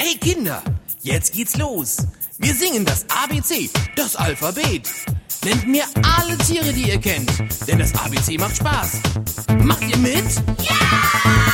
Hey Kinder, jetzt geht's los. Wir singen das ABC, das Alphabet. Nennt mir alle Tiere, die ihr kennt, denn das ABC macht Spaß. Macht ihr mit? Ja!